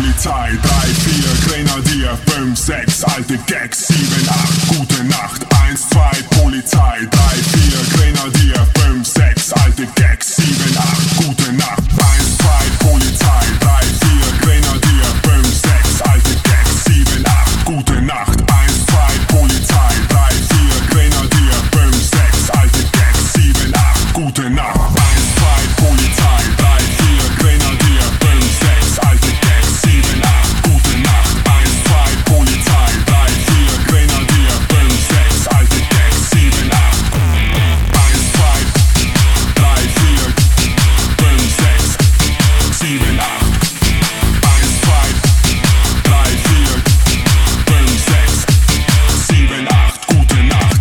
Polizei, 3, 4, Grenadier, 5, 6, alte Gags, 7, 8, gute Nacht, 1, 2, Polizei, 3, 4, Grenadier, 5, 6, alte Gags, 7, 8, gute Nacht, 1, 2, Polizei, 3, 4, Grenadier, 5, 6, alte Gags, 7, 8, gute Nacht, 1, 2, Polizei, 3, 4, Grenadier, 5, 6, alte Gags, 7, 8, gute Nacht, 1, 2, Polizei, 3, 4, Grenadier, 5, 6, alte Gags, 7, 8, gute Nacht, 1, 2, Polizei, 3, 4, Grenadier, 5, 6, alte Gags, 7, 8, 1, 2, 3, 4, 5, 6, 7, 8, 1, 2, 3, 4, 5, 6, 7, 8, gute Nacht.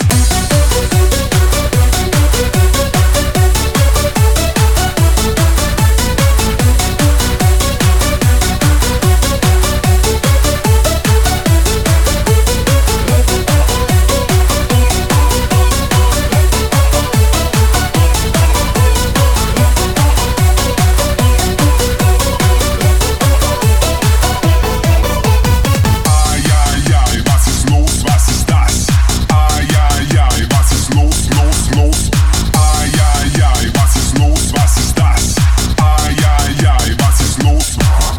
Ai, was ist los, was ist das? Ai, was ist los, los, los? Ai, was ist los, was ist das? Ai, was ist los?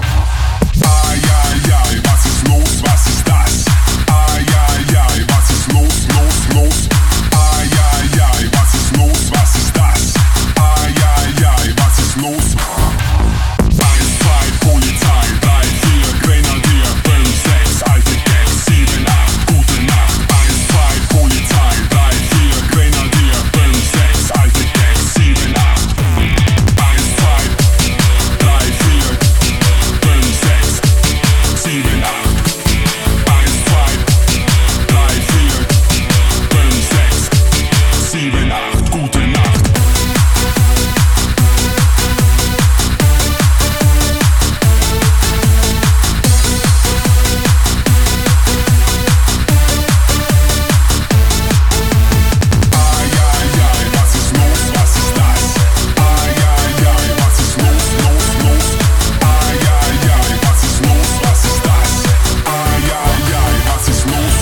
Ai, was ist los, was ist das? Ai, was ist los, los, los? Ai, was ist los, was ist das? Ai, was ist los? 1, 2, Polizei, 3, 4, Grenadier, 5, 6, alte Gags, 7, 8, gute Nacht. 1, 2, Polizei, 3, 4, Grenadier, 5, 6, alte Gags, 7, 8. 1, 2, 3, 4, 5, 6, 7, 8. 1, 2, 3, 4, 5, 6, 7, 8, gute Nacht. Ai, was ist los, was ist das? Ai, was ist los, los, los? Ai, was ist los, was ist das? Ai, was ist los?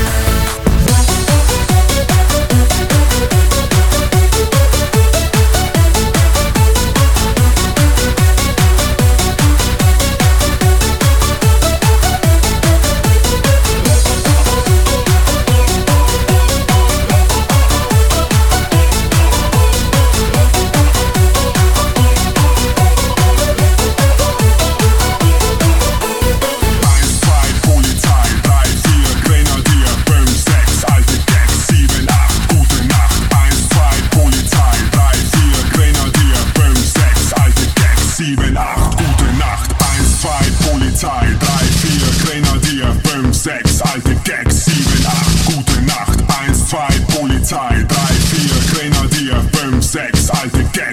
Eins, zwei, Polizei, 3, 4, Grenadier, 5, 6, alte Gags, 7, 8, gute Nacht. 1, 2, Polizei, 3, 4, Grenadier, 5, 6, alte Gags, 7, 8, gute Nacht. 1, 2, Polizei, 3, 4, Grenadier, 5, 6, alte Gags, 7, 8, gute Nacht. 1, 2, Polizei, 3, 4, Grenadier, 5, 6, alte Gags.